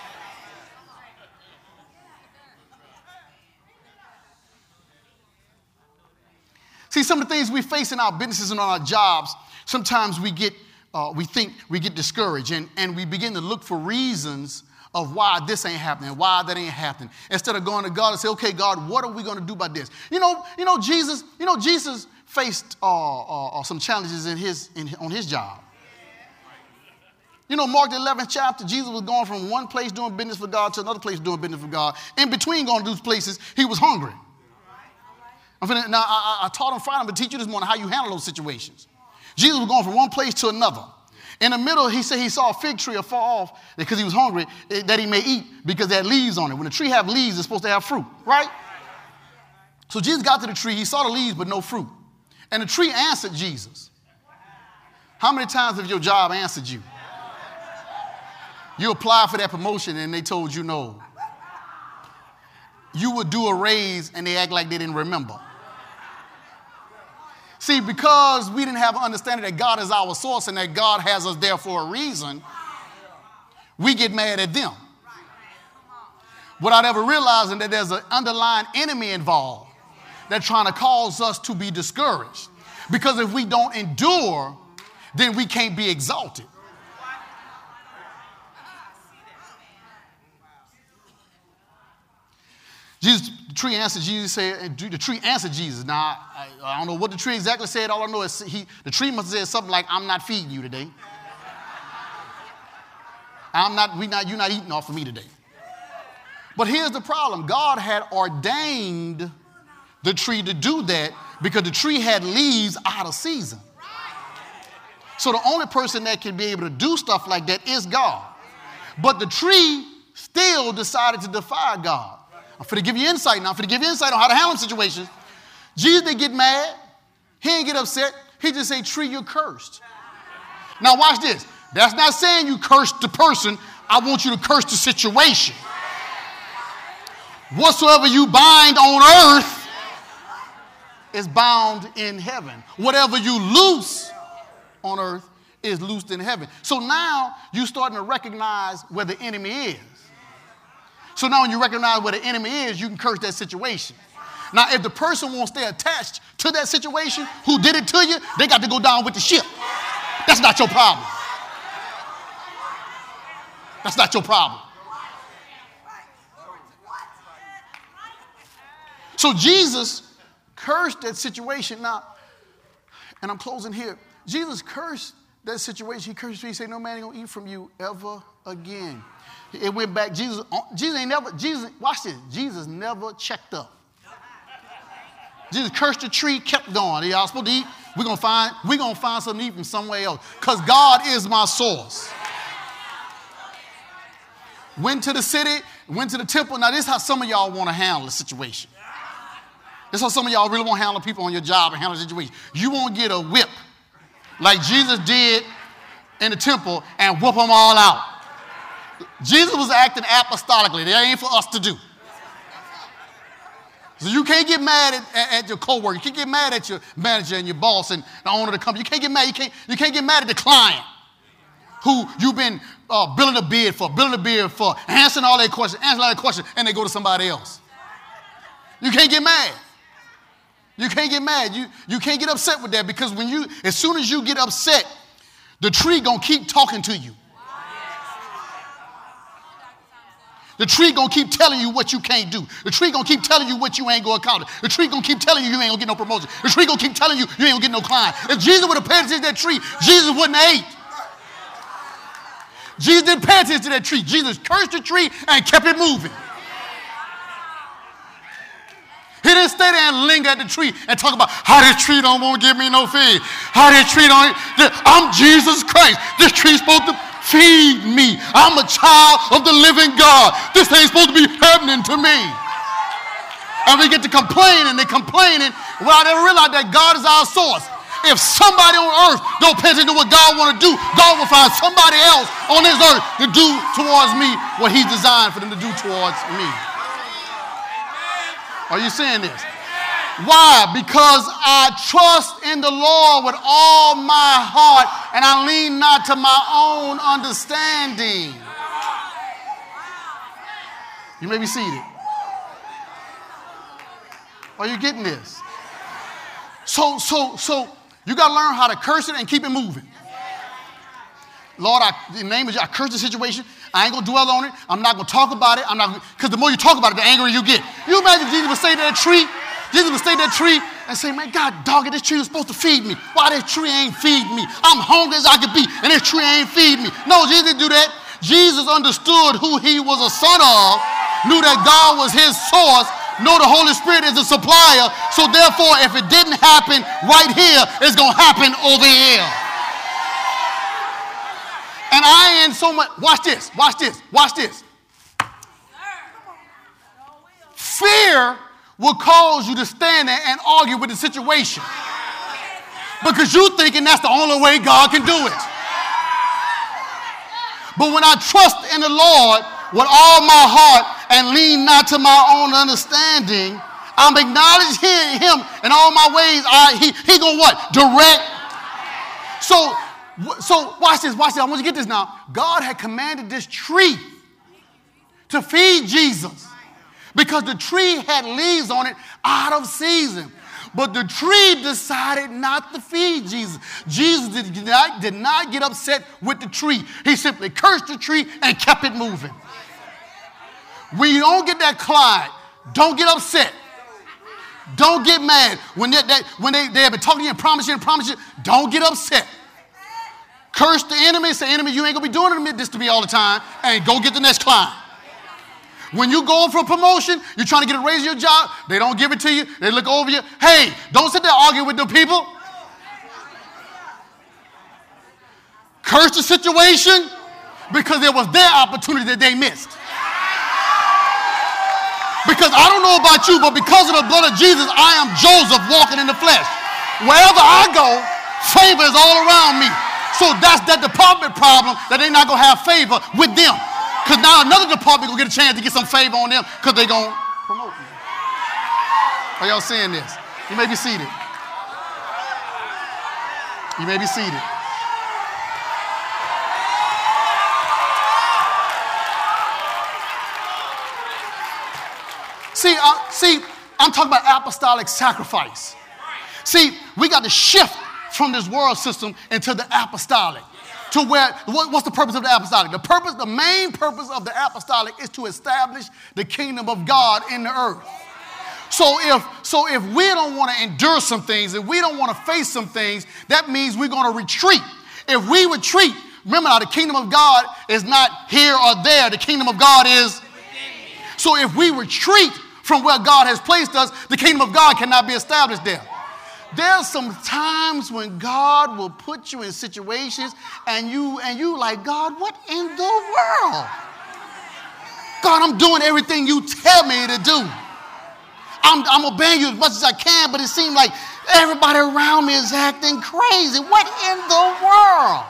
See, some of the things we face in our businesses and on our jobs, sometimes we get Uh, we think we get discouraged and, and we begin to look for reasons of why this ain't happening, why that ain't happening. Instead of going to God and say, okay, God, what are we going to do about this? You know, you know, Jesus, you know, Jesus faced uh, uh, uh, some challenges in his, in, on his job. You know, Mark the eleventh chapter, Jesus was going from one place doing business for God to another place doing business for God. In between going to those places, he was hungry. I'm finna, now, I, I taught on Friday, I'm going to teach you this morning how you handle those situations. Jesus was going from one place to another. In the middle, he said he saw a fig tree afar off because he was hungry that he may eat because it had leaves on it. When a tree have leaves, it's supposed to have fruit, right? So Jesus got to the tree. He saw the leaves but no fruit. And the tree answered Jesus. How many times have your job answered you? You applied for that promotion and they told you no. You would do a raise and they act like they didn't remember. See, because we didn't have an understanding that God is our source and that God has us there for a reason, we get mad at them. Without ever realizing that there's an underlying enemy involved that's trying to cause us to be discouraged. Because if we don't endure, then we can't be exalted. Jesus, the tree answered Jesus, said, the tree answered Jesus. Now, I, I don't know what the tree exactly said. All I know is he, the tree must have said something like, I'm not feeding you today. I'm not, we not, you're not eating off of me today. But here's the problem. God had ordained the tree to do that because the tree had leaves out of season. So the only person that can be able to do stuff like that is God. But the tree still decided to defy God. I'm going to give you insight now. I'm going to give you insight on how to handle situations. Jesus didn't get mad. He didn't get upset. He just said, tree, you're cursed. Now watch this. That's not saying you cursed the person. I want you to curse the situation. Whatsoever you bind on earth is bound in heaven. Whatever you loose on earth is loosed in heaven. So now you're starting to recognize where the enemy is. So now when you recognize where the enemy is, you can curse that situation. Now, if the person won't stay attached to that situation, who did it to you, they got to go down with the ship. That's not your problem. That's not your problem. So Jesus cursed that situation. Now, and I'm closing here. Jesus cursed that situation. He cursed. He said, no man ain't going to eat from you ever again. It went back. Jesus, Jesus ain't never, Jesus, watch this. Jesus never checked up. Jesus cursed the tree, kept going. Y'all supposed to eat? We're going to find, we're going to find something to eat from somewhere else. Because God is my source. Went to the city, went to the temple. Now, this is how some of y'all want to handle the situation. This is how some of y'all really want to handle people on your job and handle the situation. You won't get a whip like Jesus did in the temple and whoop them all out. Jesus was acting apostolically. That ain't for us to do. So you can't get mad at, at, at your coworker. You can't get mad at your manager and your boss and the owner of the company. You can't get mad. You can't, you can't get mad at the client who you've been uh, building a bid for, building a bid for, answering all their questions, answering all their questions, and they go to somebody else. You can't get mad. You can't get mad. You, you can't get upset with that because when you, as soon as you get upset, the tree gonna keep talking to you. The tree gonna keep telling you what you can't do. The tree gonna keep telling you what you ain't gonna accomplish. The tree gonna keep telling you you ain't gonna get no promotion. The tree gonna keep telling you you ain't gonna get no client. If Jesus would have paid attention to that tree, Jesus wouldn't have ate. Jesus didn't pay attention to that tree. Jesus cursed the tree and kept it moving. He didn't stay there and linger at the tree and talk about how this tree don't want to give me no feed. How this tree don't, I'm Jesus Christ. This tree's supposed to feed me. I'm a child of the living God. This ain't supposed to be happening to me. And we get to complaining and complaining without ever realizing that God is our source. If somebody on earth don't pay attention to what God want to do, God will find somebody else on this earth to do towards me what he's designed for them to do towards me. Are you saying this? Why? Because I trust in the Lord with all my heart and I lean not to my own understanding. You may be seated. Are you getting this? So, so, so you got to learn how to curse it and keep it moving. Lord, I, in the name of Jesus, I curse the situation. I ain't going to dwell on it. I'm not going to talk about it. I'm not, because the more you talk about it, the angrier you get. You imagine Jesus would stay to that tree. Jesus would stay to that tree and say, man, God, dog, this tree was supposed to feed me. Why this tree ain't feed me? I'm hungry as I could be, and this tree ain't feed me. No, Jesus didn't do that. Jesus understood who he was a son of, knew that God was his source, know the Holy Spirit is a supplier. So therefore, if it didn't happen right here, it's going to happen over here. And I ain't so much, watch this, watch this, watch this. Fear will cause you to stand there and argue with the situation. because you thinking that's the only way God can do it. But when I trust in the Lord with all my heart and lean not to my own understanding, I'm acknowledging him in all my ways. I, he he gonna what? Direct. So, so watch this, watch this. I want you to get this now. God had commanded this tree to feed Jesus because the tree had leaves on it out of season. But the tree decided not to feed Jesus. Jesus did not, did not get upset with the tree. He simply cursed the tree and kept it moving. When you don't get that climb, don't get upset. Don't get mad. When they, they, when they, they have been talking to you and promise you and promise you, don't get upset. Curse the enemy. Say, enemy, you ain't going to be doing this to me all the time. And go get the next climb. When you go for a promotion, you're trying to get a raise in your job, they don't give it to you. They look over you. Hey, don't sit there arguing with the people. Curse the situation because it was their opportunity that they missed. Because I don't know about you, but because of the blood of Jesus, I am Joseph walking in the flesh. Wherever I go, favor is all around me. So that's that department problem that they're not going to have favor with them. Because now another department will get a chance to get some favor on them because they're going to promote me. Are y'all seeing this? You may be seated. You may be seated. See, uh, see, I'm talking about apostolic sacrifice. See, we got to shift from this world system into the apostolic. To where, what, what's the purpose of the apostolic? The purpose, the main purpose of the apostolic is to establish the kingdom of God in the earth. So if, so if we don't want to endure some things, if we don't want to face some things, that means we're going to retreat. If we retreat, remember now, the kingdom of God is not here or there. The kingdom of God is. So if we retreat from where God has placed us, the kingdom of God cannot be established there. There's some times when God will put you in situations and you and you like, God, what in the world? God, I'm doing everything you tell me to do. I'm, I'm obeying you as much as I can, but it seems like everybody around me is acting crazy. What in the world?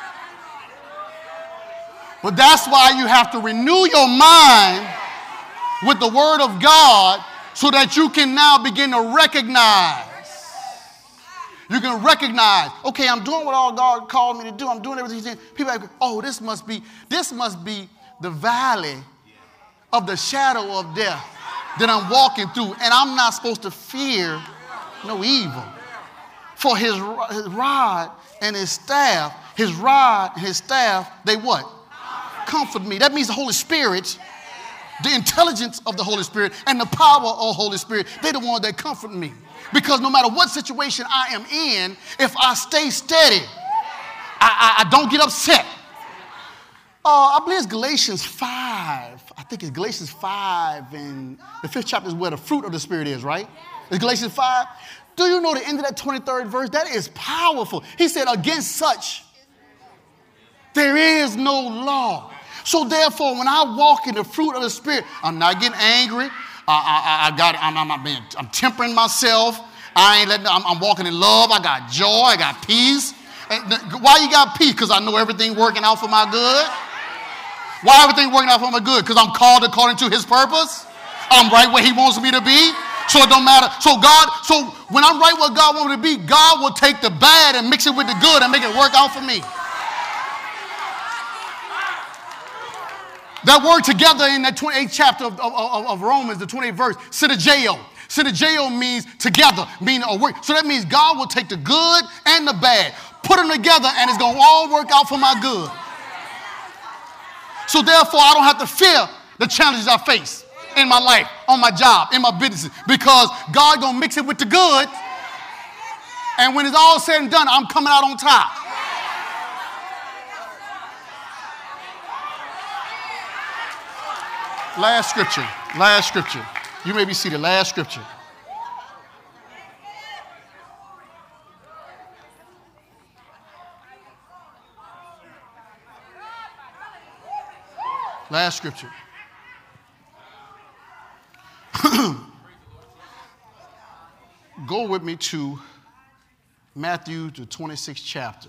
But that's why you have to renew your mind with the word of God so that you can now begin to recognize. You can recognize, okay, I'm doing what all God called me to do. I'm doing everything. People are like, oh, this must be, this must be the valley of the shadow of death that I'm walking through. And I'm not supposed to fear no evil. For his, his rod and his staff, his rod and his staff, they what? Comfort me. That means the Holy Spirit, the intelligence of the Holy Spirit and the power of the Holy Spirit, they're the ones that comfort me. Because no matter what situation I am in, if I stay steady, I, I, I don't get upset. Uh, I believe it's Galatians five. I think it's Galatians five, and the fifth chapter is where the fruit of the Spirit is, right? It's Galatians five. Do you know the end of that twenty-third verse? That is powerful. He said, against such, there is no law. So therefore, when I walk in the fruit of the Spirit, I'm not getting angry. I, I, I got, I'm, I'm, I'm, being, I'm tempering myself. I ain't letting, I'm, I'm walking in love. I got joy. I got peace. And why you got peace? Because I know everything working out for my good. Why everything working out for my good? Because I'm called according to his purpose. I'm right where he wants me to be. So it don't matter. So God, so when I'm right where God wants me to be, God will take the bad and mix it with the good and make it work out for me. That word together in that twenty-eighth chapter of, of, of Romans, the twenty-eighth verse, synergeo. Synergeo means together, meaning a work. So that means God will take the good and the bad, put them together, and it's going to all work out for my good. So therefore, I don't have to fear the challenges I face in my life, on my job, in my businesses, because God going to mix it with the good. And when it's all said and done, I'm coming out on top. Last scripture. Last scripture. You may be seated. Last scripture. Last scripture. Go with me to Matthew, the twenty-sixth chapter.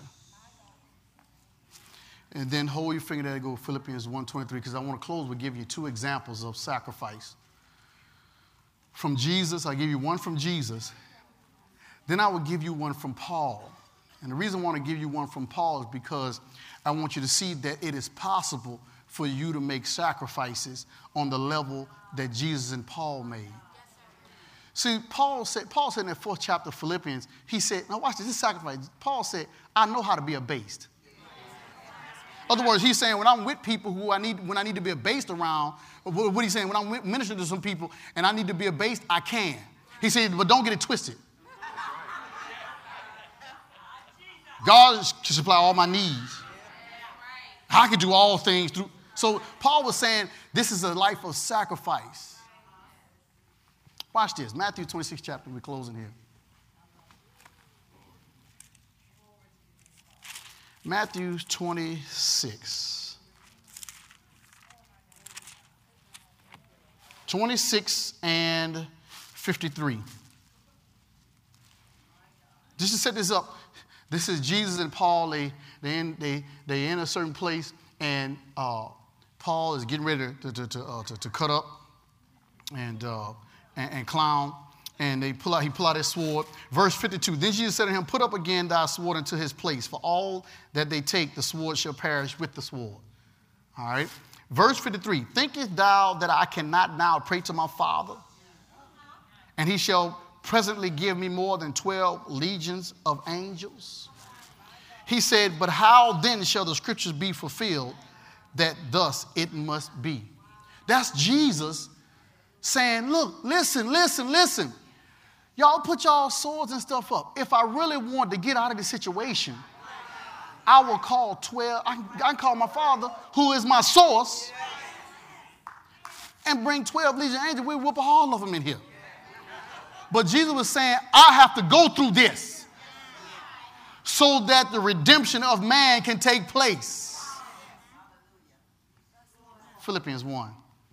And then hold your finger there and go Philippians one twenty-three, because I want to close with giving you two examples of sacrifice. From Jesus, I'll give you one from Jesus. Then I will give you one from Paul. And the reason I want to give you one from Paul is because I want you to see that it is possible for you to make sacrifices on the level that Jesus and Paul made. See, Paul said, Paul said in that fourth chapter of Philippians, he said, now watch this, this sacrifice. Paul said, I know how to be abased. In other words, he's saying when I'm with people who I need, when I need to be abased around, what he's saying, when I'm ministering to some people and I need to be abased, I can. He said, but don't get it twisted. God can supply all my needs. I can do all things through. So Paul was saying this is a life of sacrifice. Watch this. Matthew twenty-sixth chapter. We're closing here. Matthew twenty-six. twenty-six and fifty-three. Just to set this up, this is Jesus and Paul. They they in, they they in a certain place, and uh, Paul is getting ready to to to, uh, to, to cut up and, uh, and and clown. And they pull out, he pull out his sword. Verse fifty-two, then Jesus said to him, put up again thy sword into his place, for all that they take, the sword shall perish with the sword. All right. Verse fifty-three, thinkest thou that I cannot now pray to my Father, and he shall presently give me more than twelve legions of angels? He said, but how then shall the scriptures be fulfilled that thus it must be? That's Jesus saying, look, listen, listen, listen. Y'all put y'all swords and stuff up. If I really want to get out of this situation, I will call twelve. I can, I can call my Father, who is my source, and bring twelve legion angels. We'll whoop all of them in here. But Jesus was saying, I have to go through this so that the redemption of man can take place. Philippians one.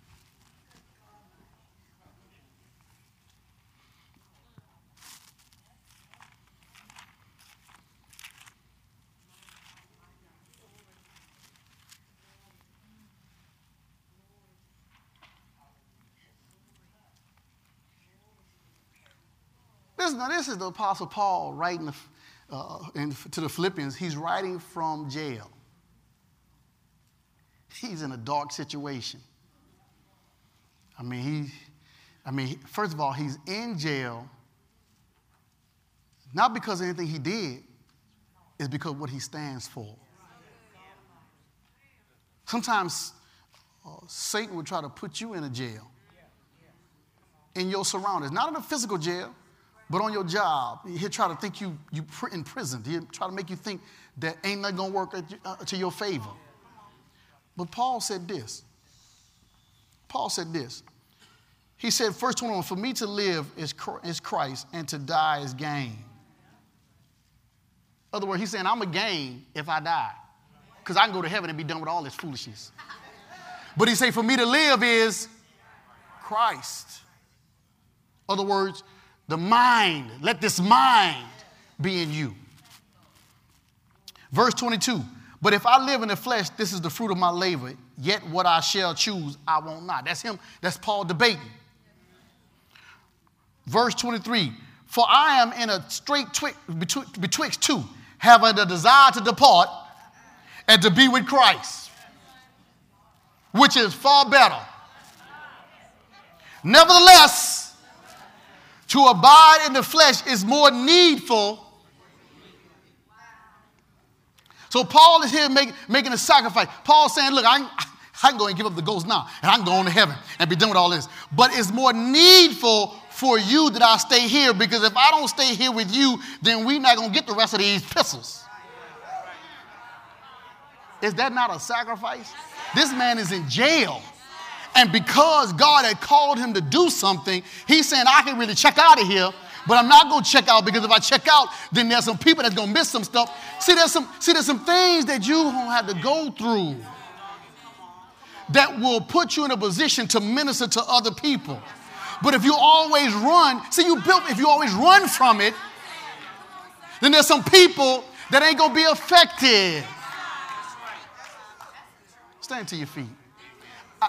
This, now, this is the Apostle Paul writing the, uh, in, to the Philippians. He's writing from jail. He's in a dark situation. I mean, he, I mean, first of all, he's in jail, not because of anything he did, it's because of what he stands for. Sometimes uh, Satan will try to put you in a jail, in your surroundings, not in a physical jail, but on your job. He'll try to think you you in prison. He'll try to make you think that ain't nothing going to work at, uh, to your favor. But Paul said this. Paul said this. He said, verse twenty-one, for me to live is, is Christ, and to die is gain. In other words, he's saying, I'm a gain if I die, because I can go to heaven and be done with all this foolishness. But he said, for me to live is Christ. In other words, the mind, let this mind be in you. Verse twenty-two, but if I live in the flesh, this is the fruit of my labor, yet what I shall choose, I won't not. That's him, that's Paul debating. Verse twenty-three, for I am in a straight twi- betw- betwixt two, having a desire to depart and to be with Christ, which is far better. Nevertheless, to abide in the flesh is more needful. So Paul is here make, making a sacrifice. Paul's saying, look, I can, I can go and give up the ghost now, and I can go on to heaven and be done with all this. But it's more needful for you that I stay here, because if I don't stay here with you, then we're not going to get the rest of these epistles. Is that not a sacrifice? This man is in jail. And because God had called him to do something, he's saying, I can really check out of here, but I'm not going to check out, because if I check out, then there's some people that's going to miss some stuff. See, there's some, see, there's some things that you don't have to go through that will put you in a position to minister to other people. But if you always run, see, you built, if you always run from it, then there's some people that ain't going to be affected. Stand to your feet. I,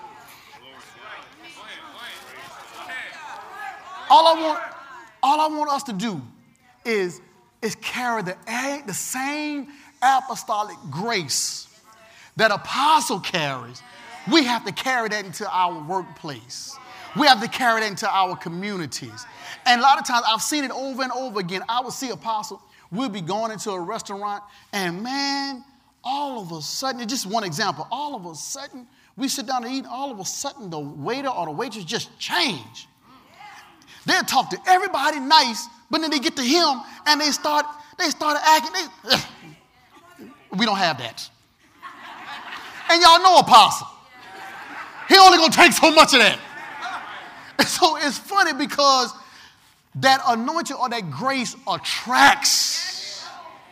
all I want, all I want us to do is, is carry the, the same apostolic grace that apostle carries. We have to carry that into our workplace. We have to carry that into our communities. And a lot of times I've seen it over and over again. I would see apostle, we'll be going into a restaurant, and man, all of a sudden, just one example, all of a sudden, we sit down to eat, all of a sudden the waiter or the waitress just change. They'll talk to everybody nice, but then they get to him and they start, they start acting, they, we don't have that. And y'all know apostle. He only gonna take so much of that. And so it's funny because that anointing or that grace attracts,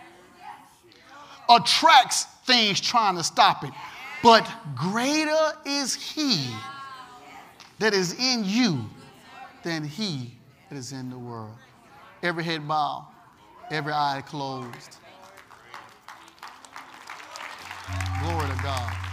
attracts things trying to stop it. But greater is he that is in you than he that is in the world. Every head bowed, every eye closed. Glory to God.